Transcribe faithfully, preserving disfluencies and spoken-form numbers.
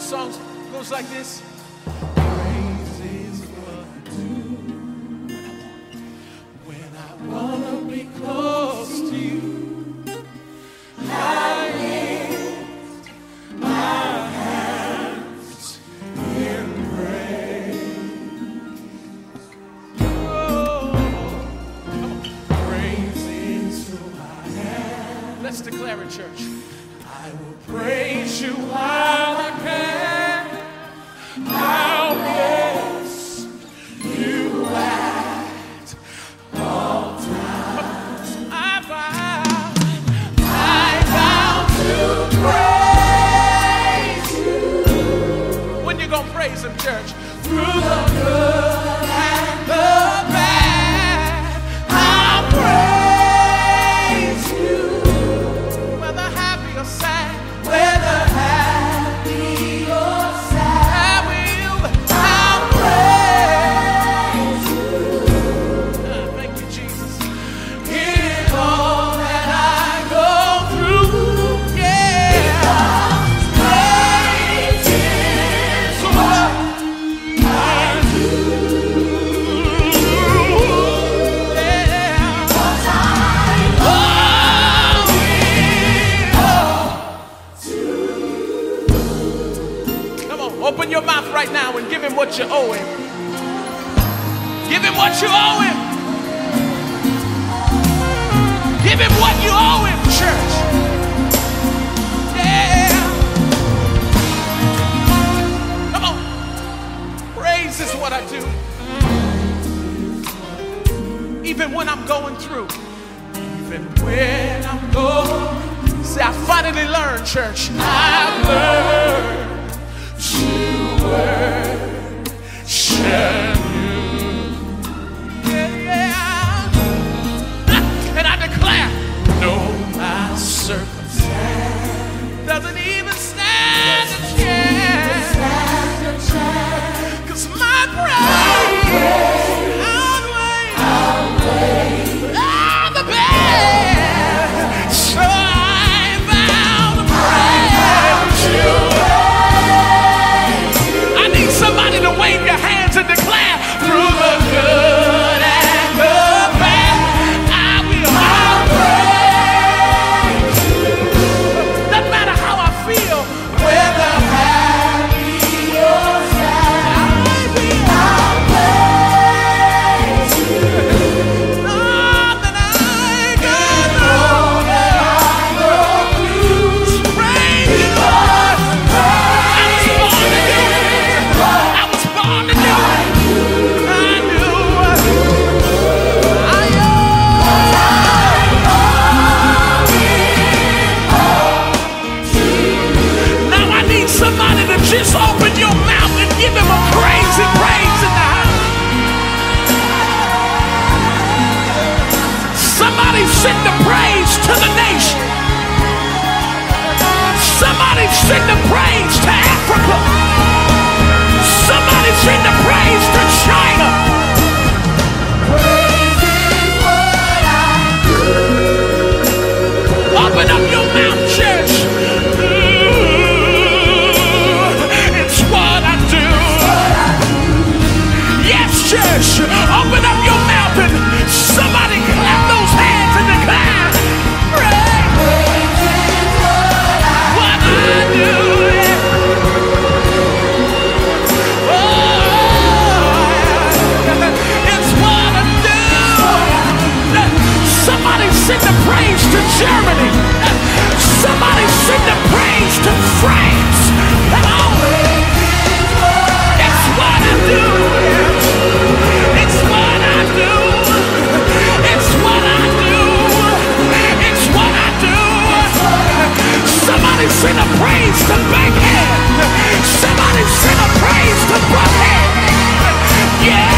song goes like this. Praise is what I do when I wanna be close to you. I lift my hands in praise. Oh, praise is who I am. Let's declare it, church. I will praise you while I can. I'll bless you at all times. I vow, I vow to praise you. When you gonna praise him, church? Through the good and the bad, I'll praise you. Whether happy or sad, whether happy or sad, I will, I'll praise you. Uh, thank you, Jesus. In all that I go through, yeah. Praise is what I do. Yeah. 'Cause I Come on, open your mouth right now and give him what you owe him. Give him what you owe him. Give him what you owe him, church. Yeah. Come on. Praise is what I do. Even when I'm going through. Even when I'm going. See, I finally learned, church. I've learned to worship you. Yeah, yeah. And I declare, no, my circumstance doesn't even stand a chance. 'Cause my praise outweighs all the bad. So I vow to praise you. I need somebody to wave your hands and declare, through the good and the bad, I will praise you. Doesn't matter how I feel, whether happy or sad, I will praise you. All that I go through, praise you, Lord. I was born to do it. I was born to do it. I do. I Now I need somebody to just open your mouth and give him a crazy praise in the house. Somebody send the praise to the nation. Somebody send the praise to Africa. Somebody send the praise to China. Open up your mouth, church. Ooh, it's what I do. Yes, church. Open up your mouth and somebody clap those hands and declare, praise is what I do. Oh, it's what I do. Somebody send the praise to Germany. Somebody send the praise to France. Come on. It's what I do. It's what I do. It's what I do. It's what I do. Somebody send a praise to Bankhead. Somebody send a praise to Buckhead. Yeah.